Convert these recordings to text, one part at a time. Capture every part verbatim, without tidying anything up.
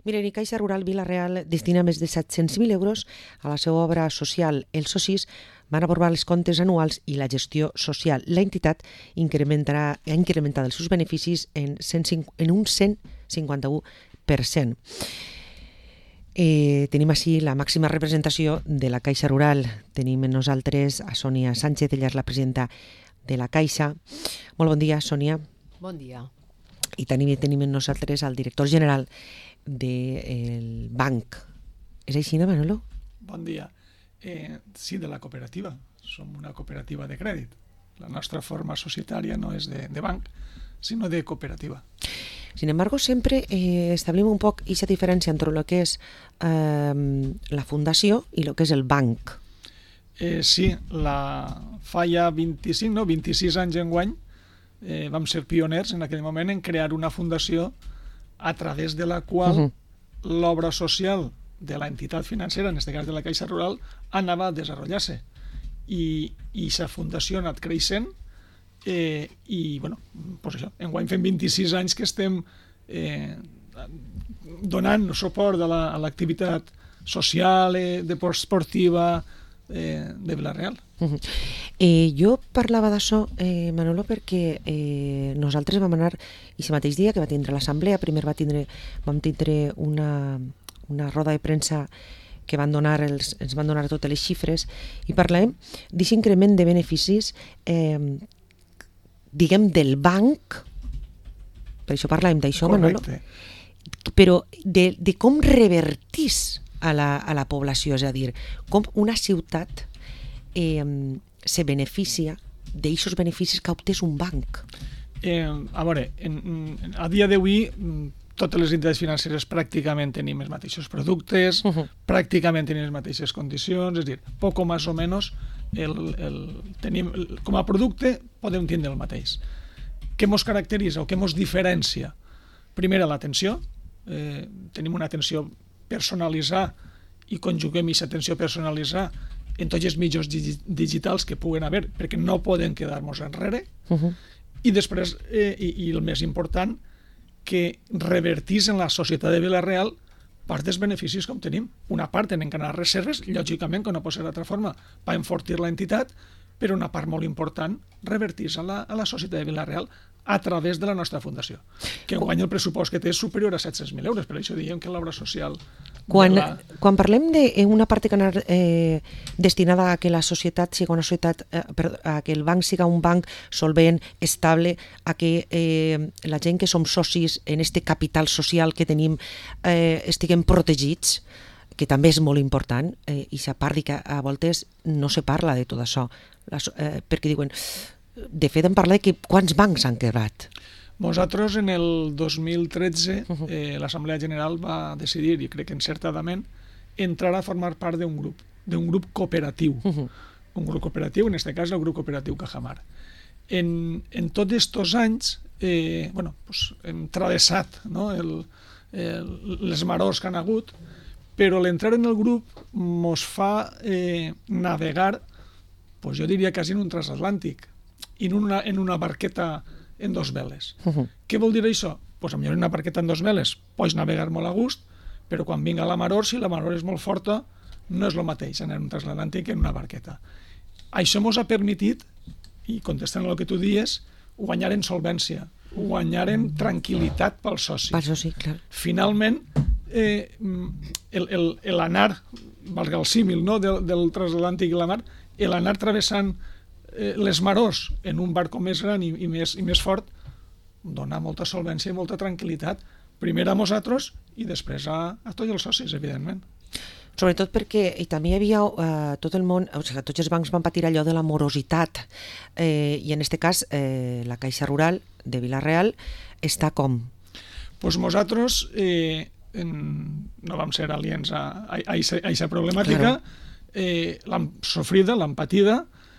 Miren, i Caixa Rural Vila-real destina més de set-cents mil euros a la seva obra social. Els socis van aprovar els comptes anuals i la gestió social. La entitat incrementarà, ha incrementat els seus beneficis en, cent cinc, en un cent cinquanta-u per cent. Eh, tenim així la màxima representació de la Caixa Rural. Tenim amb nosaltres a Sònia Sánchez, ella és la presidenta de la Caixa. Molt bon dia, Sònia. Bon dia. I tenim, tenim amb nosaltres al director general del banc. És així, no, Manolo? Bon dia. Eh, sí, de la cooperativa. Som una cooperativa de crèdit. La nostra forma societària no és de, de banc, sinó de cooperativa. Sin embargo, sempre eh, establim un poc aquesta diferència entre el que és eh, la fundació i el que és el banc. Eh, sí, la, fa ja vint-i-cinc, no, vint-i-sis anys enguany, eh, vam ser pioners en aquell moment en crear una fundació a través de la qual uh-huh. l'obra social de la entitat financera, en aquest cas de la Caixa Rural, anava a desenvolupar-se. I aquesta fundació ha anat creixent eh, i, bueno, pues això, enguany fem vint-i-sis anys que estem eh, donant suport a, la, a l'activitat social, eh, esportiva eh, de Vila-real. Uh-huh. Eh, jo parlava d'això, eh, Manolo, perquè eh, nosaltres vam anar, i el mateix dia que va tindre l'assemblea, primer va tindre, vam tindre una, una roda de premsa que van donar els, ens van donar totes les xifres, i parlàvem d'aquest increment de beneficis, eh, diguem, del banc, per això parlàvem d'això, Manolo, però de, de com revertís a la, a la població, és a dir, com una ciutat Eh, se beneficia d'aquests beneficis que obtés un banc. Eh, a veure, en, en, a dia d'avui totes les entitats financeres pràcticament tenim els mateixos productes, uh-huh. pràcticament tenim les mateixes condicions, és a dir, poc o més o menys el, el, tenim, el, com a producte podem tindre el mateix. Què ens caracteritza o què ens diferencia? Primera, l'atenció. Eh, tenim una atenció personalitzada i conjuguem aquesta atenció personalitzada en tots els mitjans digitals que puguen haver, perquè no poden quedar-nos enrere. Uh-huh. I després, eh, i, i el més important, que revertís en la societat de Vila-real part dels beneficis que obtenim. Una part tenen que anar a reserves, lògicament, que no pot ser d'altra forma, per enfortir la entitat, però una part molt important revertís a la, a la societat de Vila-real a través de la nostra fundació, que enguany el pressupost que té és superior a set-cents mil euros, per això diem que l'obra social... Quan, la... quan parlem d'una part que anar eh, destinada a que la societat sigui una societat, eh, perdó, a que el banc siga un banc solvent, estable, a que eh, la gent que som socis en este capital social que tenim eh, estiguem protegits, que també és molt important, eh, i a part que a voltes no se parla de tot això, la, eh, perquè diuen... De fet, em parla de que quants bancs han quebrat. Nosaltres, en el dos mil tretze, eh, l'Assemblea General va decidir, i crec que encertadament, entrar a formar part d'un grup, d'un grup cooperatiu. Uh-huh. Un grup cooperatiu, en aquest cas el grup cooperatiu Cajamar. En, en tots aquests anys, eh, bueno, pues, hem travessat, no, el, el, les marors que han hagut, però l'entrar en el grup ens fa eh, navegar, pues, jo diria quasi en un transatlàntic, en una, en una barqueta en dos veles. Uh-huh. Què vol dir això? Pues, a millor en una barqueta en dos veles pots navegar molt a gust, però quan vinga la maror, si la maror és molt forta, no és el mateix anar en un transatlàntic que en una barqueta. Això ens ha permitit, i contestant el que tu dies, guanyar en solvència, guanyar en tranquil·litat pel soci. Pel soci, clar. Finalment, eh, el, el, l'anar, valga el símil, no, del, del transatlàntic i la mar, l'anar travessant les marors en un barco més gran i, i, més, i més fort dona molta solvència i molta tranquil·litat, primer a nosaltres i després a, a tots els socis, evidentment. Sobretot perquè i també hi havia eh, tot el món, o sigui, tots els bancs van patir allò de la morositat, eh, i en aquest cas eh, la Caixa Rural de Vila-real està com? Pues nosaltres eh, en, no vam ser aliens a aquesta problemàtica, claro. eh, l'hem sofrida, l'hem patida,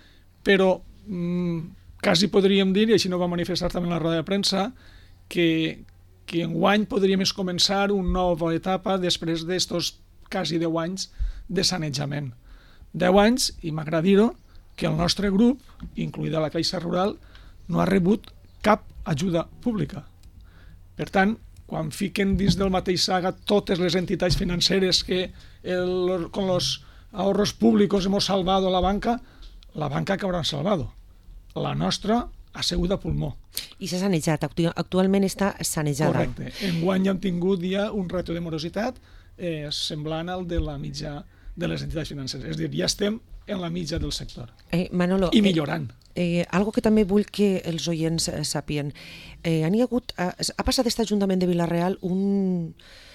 però mm, quasi podríem dir, i així no va manifestar també en la roda de premsa, que, que enguany podríem començar una nova etapa després d'estos quasi deu anys de sanejament. Deu anys, i m'agrada dir-ho, que el nostre grup, incloïda la Caixa Rural, no ha rebut cap ajuda pública. Per tant, quan fiquen dins del mateix saga totes les entitats financeres que el, con los ahorros públicos hemos salvado la banca, la banca que haurà salvado. La nostra ha sigut a pulmó. I s'ha sanejat, actualment està sanejada. Correcte. Enguany hem tingut ja un rato de morositat eh, semblant al de la mitja de les entitats financeres. És a dir, ja estem en la mitja del sector. Eh, Manolo, I millorant. Eh, eh, algo que també vull que els oients eh, sàpien. Eh, ha, hagut, ha, ha passat aquest Ajuntament de Vila-real un,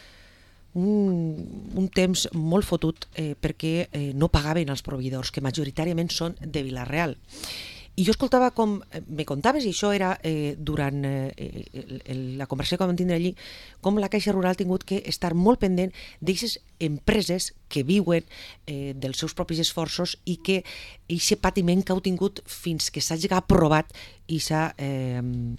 un, un temps molt fotut eh, perquè eh, no pagaven els proveïdors, que majoritàriament són de Vila-real. I jo escoltava com me contaves, i això era eh, durant eh, el, el, la conversació que vam tindre allí, com la Caixa Rural ha tingut que estar molt pendent d'aquestes empreses que viuen eh, dels seus propis esforços i que aquest patiment que heu tingut fins que s'hagi aprovat aquesta eh,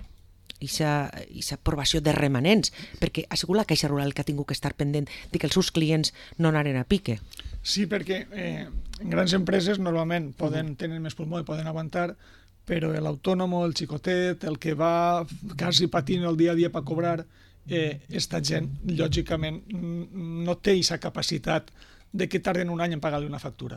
aprovació de remanents, perquè ha sigut la Caixa Rural que ha tingut que estar pendent de que els seus clients no anaren a pique. Sí, perquè eh, en grans empreses normalment poden, tenen més pulmó i poden aguantar, però l'autònom, el xicotet, el que va quasi patint el dia a dia per cobrar, eh, esta gent, lògicament, no té aquesta capacitat de que tarden un any en pagar-li una factura.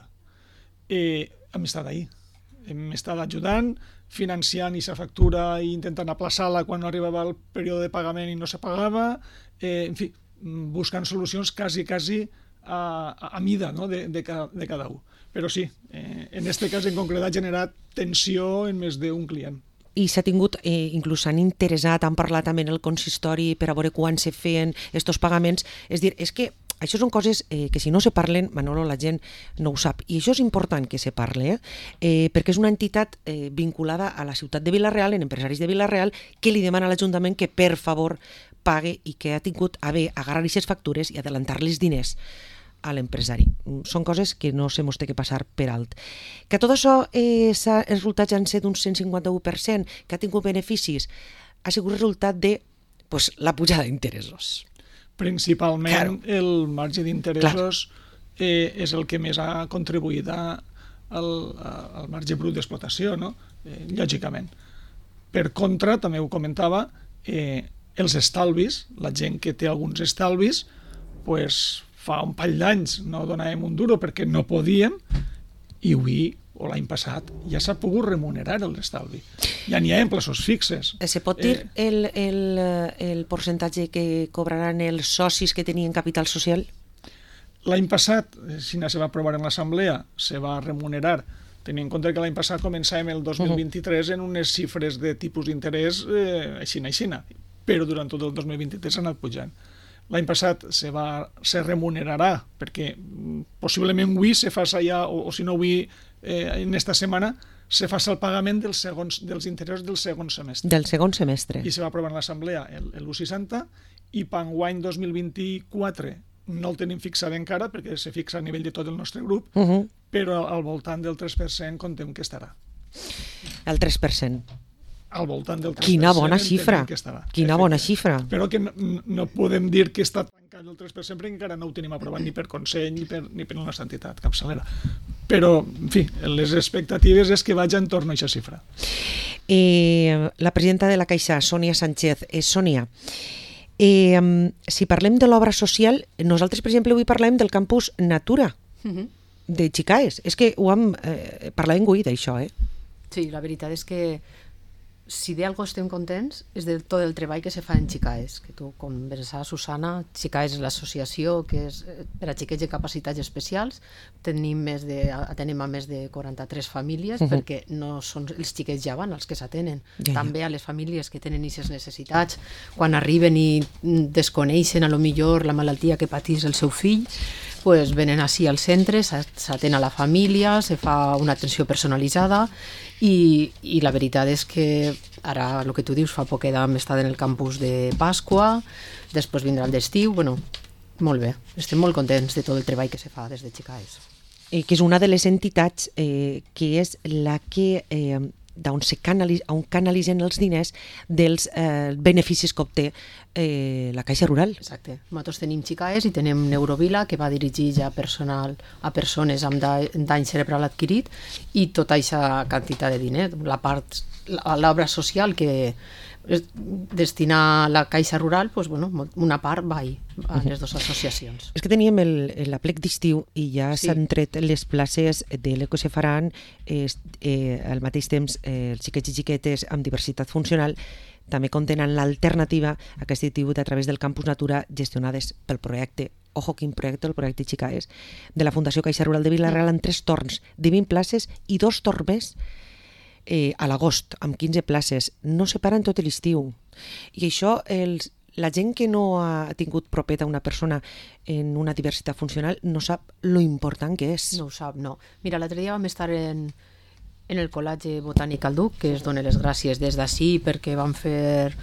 Eh, hem estat ahí. Hem estat ajudant, financiant aquesta factura i intentant aplaçar-la quan no arribava el període de pagament i no se pagava, eh, en fi, buscant solucions quasi, quasi a, a mida, no? de, de, cada, de cada un. Però sí, eh, en aquest cas en concret ha generat tensió en més d'un client. I s'ha tingut, eh, inclús s'han interessat, han parlat també en el consistori per a veure quan se feien estos pagaments. És dir, és que això són coses eh, que si no se parlen, Manolo, la gent no ho sap. I això és important que se parle, eh? Eh, perquè és una entitat eh, vinculada a la ciutat de Vila-real, en empresaris de Vila-real, que li demana a l'Ajuntament que per favor pague i que ha tingut a bé agarrar aquestes factures i adelantar-les diners a l'empresari. Són coses que no se mos té que passar per alt. Que tot això, eh, els resultats han estat d'un cent cinquanta-u per cent, que ha tingut beneficis, ha sigut resultat de pues, la pujada d'interessos. Principalment claro. El marge d'interessos claro. eh, és el que més ha contribuït a, al, al marge brut d'explotació, no? eh, lògicament. Per contra, també ho comentava, eh, els estalvis, la gent que té alguns estalvis, pues, fa un pall d'anys no donàvem un duro perquè no podíem, i avui o l'any passat ja s'ha pogut remunerar l'estalvi. Ja n'hi ha en plaços fixes. Se pot dir eh, el, el, el percentatge que cobraran els socis que tenien capital social? L'any passat, si no se va aprovar en l'assemblea, se va remunerar, tenint en compte que l'any passat començàvem el dos mil vint-i-tres en unes xifres de tipus d'interès eh, aixina, aixina, però durant tot el dos mil vint-i-tres s'ha anat pujant. L'any passat se, va, se remunerarà, perquè possiblement avui se faci ja, o, o si no avui, eh, en esta setmana, se faci el pagament dels, segons, dels interessos del segon semestre. Del segon semestre. I se va aprovar en l'assemblea el, el u seixanta, i per enguany dos mil vint-i-quatre no el tenim fixat encara, perquè se fixa a nivell de tot el nostre grup, uh -huh. però al voltant del tres per cent contem que estarà. El tres per cent. Al voltant del tres per cent. Quina bona xifra. Quina bona xifra. Però que no, no podem dir que està tancat el tres per cent perquè encara no ho tenim aprovat ni per Consell ni per, ni per la nostra entitat capçalera. Però, en fi, les expectatives és que vagi en torno a aquesta xifra. Eh, la presidenta de la Caixa, Sònia Sánchez. Eh, Sònia, eh, si parlem de l'obra social, nosaltres, per exemple, avui parlem del campus Natura, uh-huh. de Xicaes. És que ho hem eh, parlat avui d'això, eh? Sí, la veritat és que si d'algo estem contents és de tot el treball que se fa en Xicaes, que tu conversava, Susana, Xicaes és l'associació que és per a xiquets de capacitats especials, tenim, més de, atenem a més de quaranta-tres famílies, uh-huh. perquè no són els xiquets ja van els que s'atenen, ja, ja. també a les famílies que tenen aquestes necessitats, quan arriben i desconeixen a lo millor la malaltia que patís el seu fill, pues venen així al centre, s'atén a la família, se fa una atenció personalitzada i, i la veritat és que ara, el que tu dius, fa poc hem estat en el campus de Pasqua, després vindrà el d'estiu, bueno, molt bé, estem molt contents de tot el treball que se fa des de Xicaes. Eh, que és una de les entitats eh, que és la que... Eh, d'on se canaliz, on canalitzen els diners dels eh, beneficis que obté eh, la Caixa Rural. Exacte. Nosaltres tenim Xicaes i tenem Neurovila, que va dirigir ja personal a persones amb dany cerebral adquirit, i tota aquesta quantitat de diner, la part, l'obra social que destinar la Caixa Rural, doncs, bueno, una part va a les dues associacions. És que teníem el, l'aplec d'estiu i ja Sí. s'han tret les places de l'Eco se faran eh, eh, al mateix temps eh, els xiquets i xiquetes amb diversitat funcional també contenen l'alternativa a aquest estiu a través del Campus Natura gestionades pel projecte, ojo quin projecte, el projecte Xicaes, de la Fundació Caixa Rural de Vila-real en tres torns de vint places i dos torns més eh, a l'agost, amb quinze places. No se paren tot l'estiu. I això, els, la gent que no ha tingut propeta una persona en una diversitat funcional no sap lo important que és. No ho sap, no. Mira, l'altre dia vam estar en, en el Col·legi Botànic al Duc, que es dona les gràcies des d'ací perquè van fer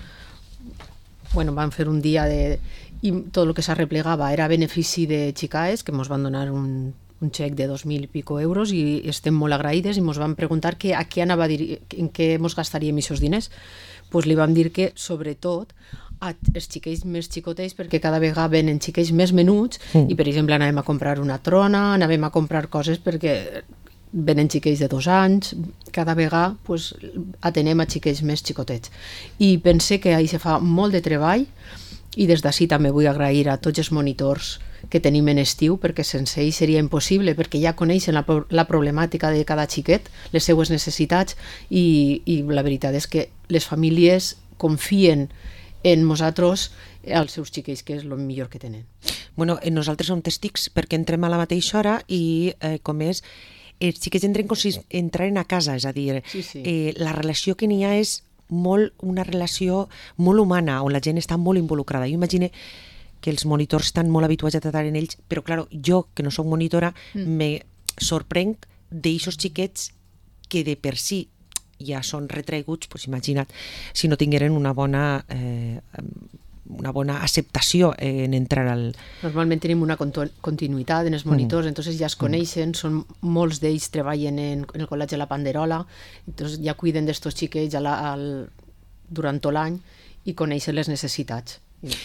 bueno, van fer un dia de... i tot el que s'arreplegava era a benefici de Xicaes, que ens van donar un, un xec de dos mil i pico euros i estem molt agraïdes i ens van preguntar que, a què anava a dir, en què ens gastaríem aquests diners. Pues li vam dir que, sobretot, els xiquets més xicotets, perquè cada vegada venen xiquets més menuts mm. i, per exemple, anàvem a comprar una trona, anàvem a comprar coses perquè venen xiquets de dos anys, cada vegada pues, atenem a xiquets més xicotets. I pense que ahir se fa molt de treball i des d'ací també vull agrair a tots els monitors que tenim en estiu, perquè sense ells seria impossible, perquè ja coneixen la, la problemàtica de cada xiquet, les seues necessitats, i, i la veritat és que les famílies confien en nosaltres, els seus xiquets, que és el millor que tenen. Bueno, nosaltres som testics perquè entrem a la mateixa hora i, eh, com és, els xiquets entren com si entraren a casa, és a dir, sí, sí. Eh, la relació que n'hi ha és molt una relació molt humana, on la gent està molt involucrada. Jo imagino que els monitors estan molt habituats a tratar en ells, però, clar, jo, que no soc monitora, mm. me sorprenc d'eixos xiquets que de per si ja són retraiguts, pues imagina't, si no tingueren una bona... Eh, una bona acceptació en entrar al... Normalment tenim una continuïtat en els monitors, mm. entonces ja es coneixen, són, molts d'ells treballen en, en el Col·legi de la Panderola, entonces ja cuiden d'estos xiquets a la, al, durant tot l'any i coneixen les necessitats.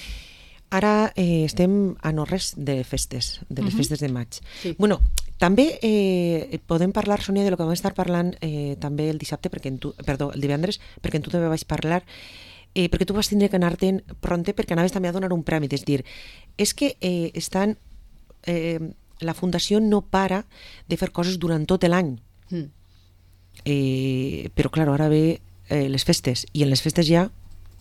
Ara eh, estem a no res de festes, de les uh-huh. festes de maig. Sí. Bueno, també eh, podem parlar, Sònia, de lo que vam estar parlant eh, també el dissabte, perquè en tu, perdó, el divendres, perquè en tu també vaig parlar, eh, perquè tu vas tindre que anar-te'n pronte perquè anaves també a donar un premi. És dir, és que eh, estan... Eh, la Fundació no para de fer coses durant tot l'any. Mm. Eh, però, clar, ara ve eh, les festes, i en les festes ja...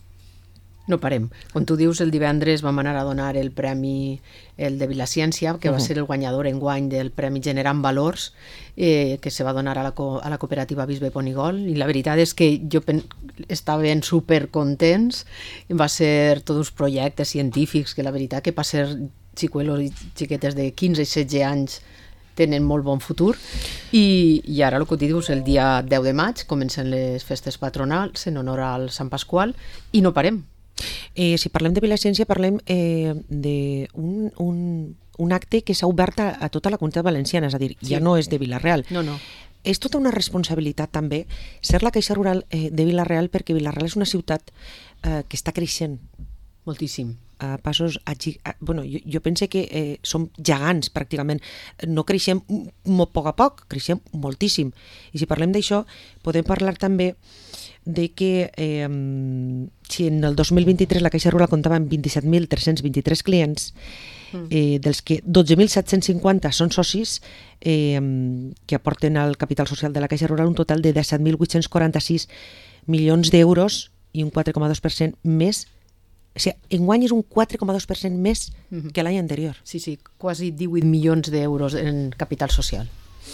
No parem. Com tu dius, el divendres vam anar a donar el premi, el de Vilaciència, que uh-huh. va ser el guanyador enguany del Premi Generant Valors, eh, que se va donar a la, co- a la cooperativa Bisbe Ponigol, i la veritat és que jo pen- estaven supercontents. Va ser tots uns projectes científics que la veritat que per ser xicuelos i xiquetes de quinze i setze anys tenen molt bon futur, i, i ara el que t'hi dius, el dia deu de maig comencen les festes patronals en honor al Sant Pasqual i no parem. Eh, si parlem de Vilaciència, parlem eh, d'un un, un acte que s'ha obert a, a tota la comunitat valenciana, és a dir, sí. ja no és de Vila-real. No, no. És tota una responsabilitat també ser la Caixa Rural eh, de Vila-real, perquè Vila-real és una ciutat eh, que està creixent. Moltíssim. A passos... A, a, bueno, jo, jo pense que eh, som gegants, pràcticament. No creixem molt poc a poc, creixem moltíssim. I si parlem d'això, podem parlar també de que eh, si en el dos mil vint-i-tres la Caixa Rural comptava amb vint-i-set mil tres-cents vint-i-tres clients, eh, dels que dotze mil set-cents cinquanta són socis eh, que aporten al capital social de la Caixa Rural un total de disset mil vuit-cents quaranta-sis milions d'euros i un quatre coma dos per cent més. O sigui, enguany és un quatre coma dos per cent més uh-huh. que l'any anterior. Sí, sí, quasi divuit milions d'euros en capital social.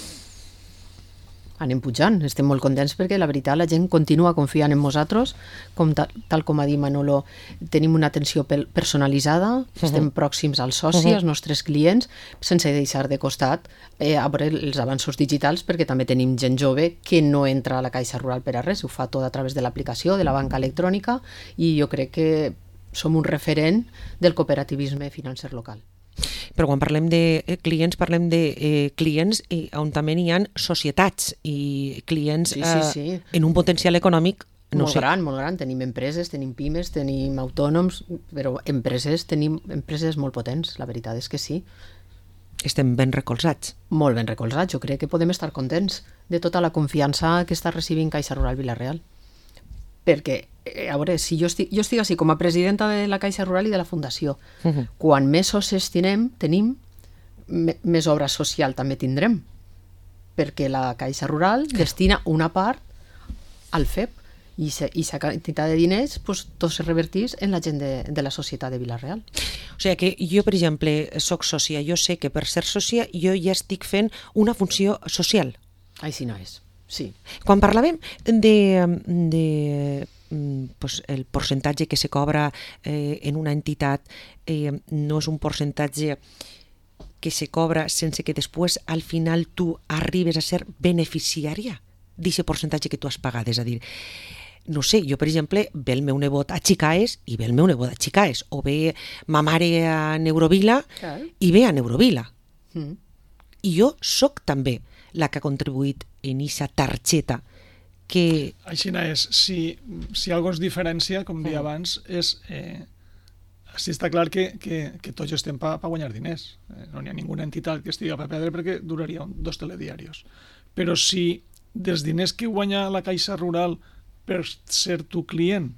Anem pujant, estem molt contents perquè la veritat la gent continua confiant en nosaltres, com tal, tal com ha dit Manolo, tenim una atenció personalitzada, uh-huh. estem pròxims als socis, uh-huh. als nostres clients, sense deixar de costat eh, a veure els avanços digitals, perquè també tenim gent jove que no entra a la Caixa Rural per a res, ho fa tot a través de l'aplicació, de la banca electrònica, i jo crec que som un referent del cooperativisme financer local. Però quan parlem de clients, parlem de eh, clients i on també hi ha societats i clients sí, sí, sí. Eh, en un potencial econòmic no molt sé. gran, molt gran. Tenim empreses, tenim pimes, tenim autònoms, però empreses, tenim empreses molt potents, la veritat és que sí. Estem ben recolzats. Molt ben recolzats, jo crec que podem estar contents de tota la confiança que està recibint Caixa Rural Vila-real. perquè, eh, a veure, si jo estic, jo estic així com a presidenta de la Caixa Rural i de la Fundació, Uh -huh. quan més socis tenim, tenim me- més obra social també tindrem, perquè la Caixa Rural destina una part al F E P i aquesta quantitat de diners pues, tot se revertís en la gent de, de la societat de Vila-real. O sigui que jo, per exemple, soc sòcia, jo sé que per ser sòcia jo ja estic fent una funció social. Així no és, sí. Quan parlàvem de, de pues, el percentatge que se cobra eh, en una entitat, eh, no és un percentatge que se cobra sense que després al final tu arribes a ser beneficiària d'aquest percentatge que tu has pagat, és a dir, no sé, jo per exemple ve el meu nebot a Xicaes i ve el meu nebot a Xicaes, o ve ma mare a Neurovila Clar. i ve a Neurovila. Mm. I jo sóc també la que ha contribuït en aquesta targeta que... Així és, si, si algo es diferencia, com deia abans, és... Eh, sí està clar que, que, que tots estem per pa guanyar diners. Eh, no hi ha ninguna entitat que estigui per perdre perquè duraria un, dos telediaris. Però si dels diners que guanya la Caixa Rural per ser tu client,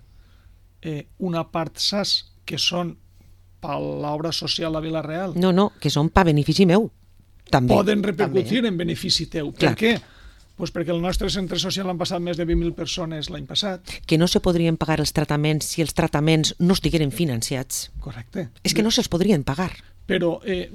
eh, una part saps que són per l'obra social a Vila-real, No, no, que són per benefici meu, també. poden repercutir també en benefici teu. Clar. Per què? Pues perquè el nostre centre social han passat més de vint mil persones l'any passat. Que no se podrien pagar els tractaments si els tractaments no estigueren financiats. Correcte. És que no se'ls podrien pagar. Però eh,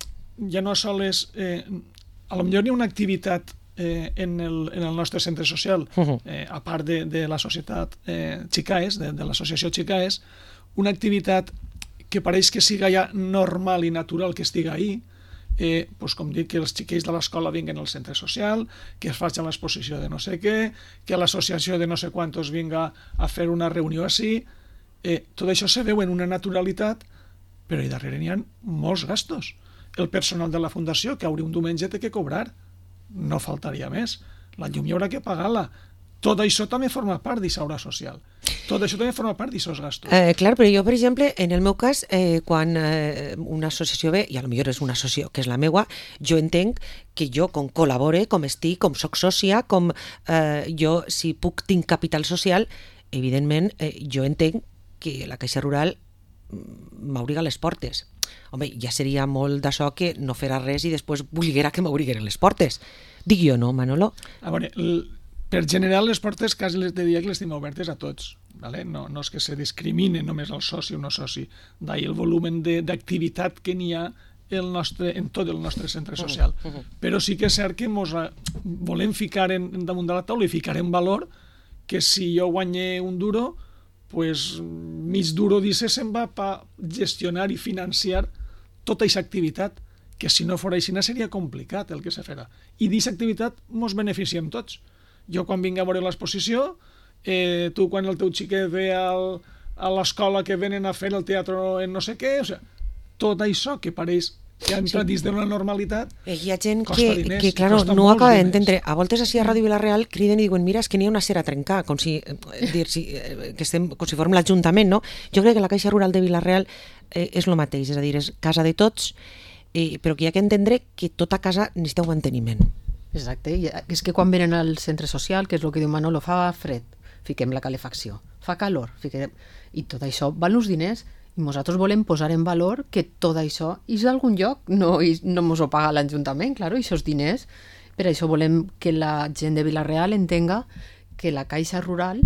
ja no sols... Eh, a lo millor hi ha una activitat eh, en, el, en el nostre centre social, Uh-huh. eh, a part de, de la societat eh, Xicaes, de, de l'associació Xicaes, una activitat que pareix que siga ja normal i natural que estiga ahí, eh, pues com dic, que els xiquets de l'escola vinguen al centre social, que es faci l'exposició de no sé què, que l'associació de no sé quantos vinga a fer una reunió així, eh, tot això se veu en una naturalitat, però hi darrere n'hi ha molts gastos. El personal de la fundació, que haurà un diumenge té que cobrar, no faltaria més. La llum hi haurà que pagar-la. Tot això també forma part d'aquesta obra social. Tot això també forma part d'aquests gastos. Eh, clar, però jo, per exemple, en el meu cas, eh, quan eh, una associació ve, i a lo millor és una associació que és la meua, jo entenc que jo, com col·labore, com estic, com soc sòcia, com eh, jo, si puc, tinc capital social, evidentment, eh, jo entenc que la Caixa Rural m'obriga les portes. Home, ja seria molt d'això que no farà res i després volguera que m'obrigueren les portes. Dic jo, no, Manolo? A veure, el, per general les portes quasi les de dia que les tenim obertes a tots. Vale? No, no és que se discrimine només el soci o no soci. D'ahir el volumen d'activitat que n'hi ha el nostre, en tot el nostre centre social. Uh -huh. Però sí que és cert que mos volem ficar en, en damunt de la taula i ficar en valor que si jo guanye un duro, pues, mig duro dice se'n va per gestionar i financiar tota aquesta activitat, que si no fos així seria complicat el que se farà. I d'aquesta activitat mos beneficiem tots. Jo quan vinc a veure l'exposició, eh, tu quan el teu xiquet ve al, a l'escola que venen a fer el teatre en no sé què, o sigui, tot això que pareix que ha entrat dins d'una normalitat, Eh, hi ha gent costa que, diners, que claro, costa no ho molts acaba diners. d'entendre. A voltes així a Ràdio Vila-real criden i diuen mira, és que n'hi ha una cera a trencar, com si, eh, dir, si, eh, que estem, com si fórem l'Ajuntament, no? Jo crec que la Caixa Rural de Vila-real eh, és el mateix, és a dir, és casa de tots, eh, però que hi ha que entendre que tota casa necessita un manteniment. Exacte, i és que quan venen al centre social, que és el que diu Manolo, fa fred, fiquem la calefacció, fa calor, fiquem... i tot això val uns diners, i nosaltres volem posar en valor que tot això és d'algun lloc, no, i no mos ho paga l'Ajuntament, claro, i aquests diners, per això volem que la gent de Vila-real entenga que la Caixa Rural,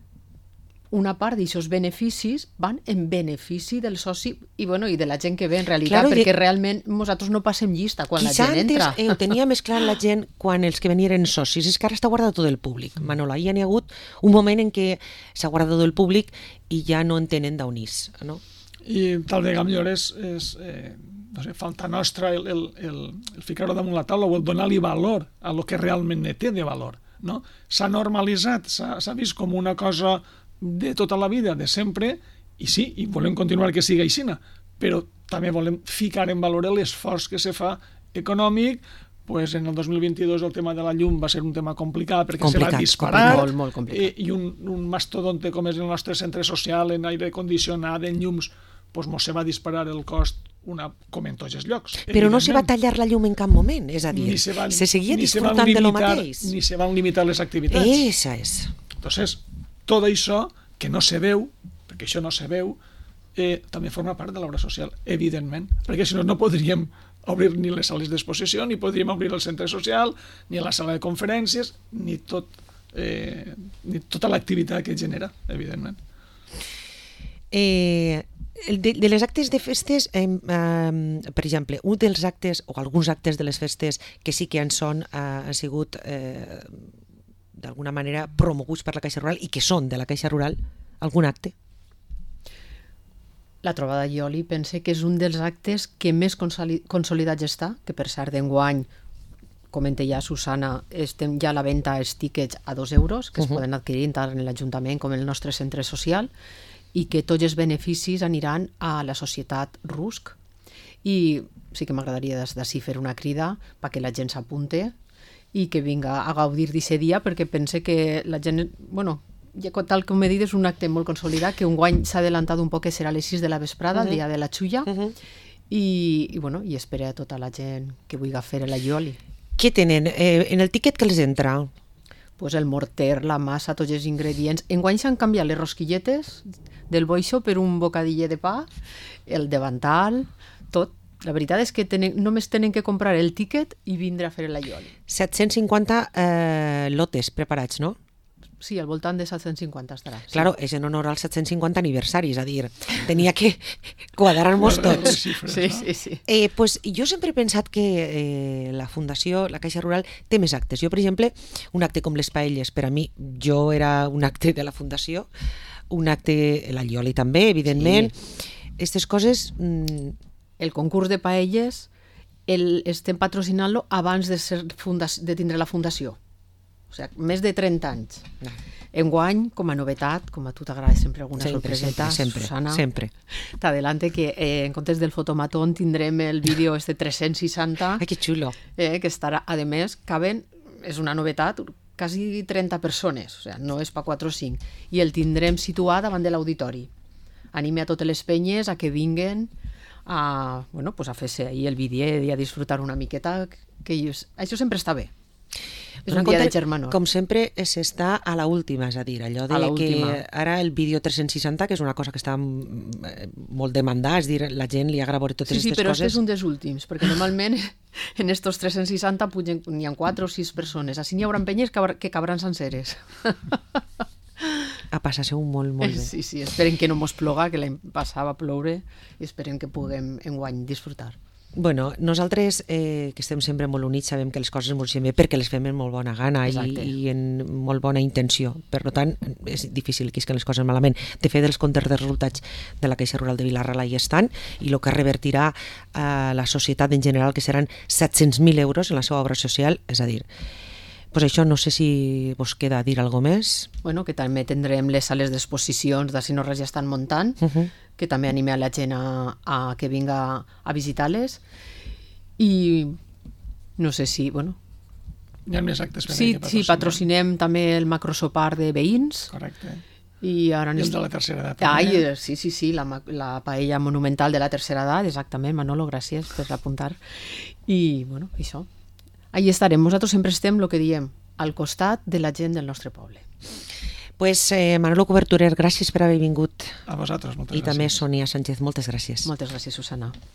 una part d'aquests beneficis van en benefici del soci i, bueno, i de la gent que ve en realitat, Claro, i de- perquè realment nosaltres no passem llista quan la Quizá gent antes entra. eh, ho tenia més clar la gent quan els que venien socis, és que ara està guardat tot el públic. Manolo, ja n'hi ha hagut un moment en què s'ha guardat tot el públic i ja no entenen d'on és, no? i tal vegada millor és, és eh, no sé, falta nostra el, el, el, el ficar-ho damunt la taula o el donar-li valor a lo que realment ne té de valor. No? S'ha normalitzat, s'ha vist com una cosa de tota la vida, de sempre, i sí, i volem continuar que sigui així, però també volem ficar en valor l'esforç que se fa econòmic. Pues en el dos mil vint-i-dos el tema de la llum va ser un tema complicat perquè Complicat, se va disparar, complicat, molt, molt complicat. eh, i un, un mastodonte com és el nostre centre social en aire condicionat, en llums, pues mos se va disparar el cost una, com en tots els llocs. Però no se va evidentment. tallar la llum en cap moment, és a dir, Ni se, van, se seguia ni se van disfrutant de lo limitar- mateix. Ni se van limitar les activitats. Esa és. Entonces, tot això, que no se veu, perquè això no se veu, eh, també forma part de l'obra social, evidentment, perquè si no, no podríem obrir ni les sales d'exposició, ni podríem obrir el centre social, ni la sala de conferències, ni, tot, eh, ni tota l'activitat que genera, evidentment. Eh, de, de les actes de festes, eh, eh, per exemple, un dels actes, o alguns actes de les festes que sí que en són, eh, han sigut eh, d'alguna manera promoguts per la Caixa Rural i que són de la Caixa Rural, algun acte? La trobada Ioli pense que és un dels actes que més consolidats està, que per cert d'enguany, comenta ja Susana, estem ja a la venda els tíquets a dos euros, que es uh-huh. poden adquirir tant en l'Ajuntament com en el nostre centre social, i que tots els beneficis aniran a la societat Rusc. I sí que m'agradaria des d'ací fer una crida perquè la gent s'apunte i que vinga a gaudir d'aquest dia, perquè pense que la gent, bueno, ja, tal com he dit, és un acte molt consolidat, que un guany s'ha adelantat un poc, que serà a les sis de la vesprada, uh-huh. el dia de la xulla, uh-huh. i, i, bueno, i espero a tota la gent que vulgui fer la Ioli. Què tenen? Eh, en el tiquet que els entra? Pues el morter, la massa, tots els ingredients. Enguany s'han canviat les rosquilletes del boixo per un bocadillet de pa, el davantal, tot. La veritat és que tenen, només tenen que comprar el tiquet i vindre a fer la Ioli. set-cents cinquanta eh, lotes preparats, no? Sí, al voltant de set-cents cinquanta estarà. Sí. Claro, és en honor als set-cents cinquanta aniversaris, és a dir, tenia que quadrar-nos tots. Sí, sí, sí. Eh, pues, jo sempre he pensat que eh, la Fundació, la Caixa Rural, té més actes. Jo, per exemple, un acte com les paelles, per a mi, jo era un acte de la Fundació, un acte, la Ioli també, evidentment. Aquestes sí. coses... Mm... El concurs de paelles el, estem patrocinant-lo abans de, ser funda de tindre la Fundació. O sigui, més de trenta anys. No. Enguany, com a novetat, com a tu t'agrada sempre alguna sempre, sorpreseta, sempre, Susana, sempre. t'adelante que eh, en comptes del fotomatón tindrem el vídeo este tres-cents seixanta. Ai, que xulo. Eh, que estarà, a més, caben, és una novetat, quasi trenta persones, o sigui, no és per quatre o cinc, i el tindrem situat davant de l'auditori. Anime a totes les penyes a que vinguen a, bueno, pues a fer-se ahir el vídeo i a disfrutar una miqueta, que ells, això sempre està bé. És un dia de germanor. Com sempre s'està a la última, és a dir, allò de que ara el vídeo tres-cents seixanta, que és una cosa que està molt demandada, és dir, la gent li agrada veure totes aquestes coses. Sí, sí, però coses. és un dels últims, perquè normalment en estos tres-cents seixanta n'hi ha quatre o sis persones, així n'hi haurà penyes que cabran senceres. A passar-se un molt, molt bé. Sí, sí, esperen que no mos ploga, que l'any passat va ploure, i esperen que puguem enguany disfrutar. Bueno, nosaltres, eh, que estem sempre molt units, sabem que les coses ens bé perquè les fem amb molt bona gana i, i en molt bona intenció. Per tant, és difícil que isquen les coses malament. De fet, els comptes de resultats de la Caixa Rural de Vilarrala hi estan, i el que revertirà a la societat en general, que seran set-cents mil euros en la seva obra social, és a dir, pues això, no sé si vos queda dir alguna més. Bueno, que també tindrem les sales d'exposicions d'Ací no res ja estan muntant, uh-huh. que també anime a la gent a, a que vinga a visitar-les, i no sé si, bueno... Hi ha més actes. Sí, sí, patrocinem també el macrosopar de veïns. Correcte. I, ara I el de la tercera edat. Ai, sí, sí, sí, la, la paella monumental de la tercera edat, exactament, Manolo, gràcies per apuntar. I, bueno, això. Ahí estarem. Nosaltres sempre estem, el que diem, al costat de la gent del nostre poble. Pues eh, Manolo Coberturer, gràcies per haver vingut. A vosaltres, moltes I gràcies. I també Sònia Sánchez, moltes gràcies. Moltes gràcies, Susana.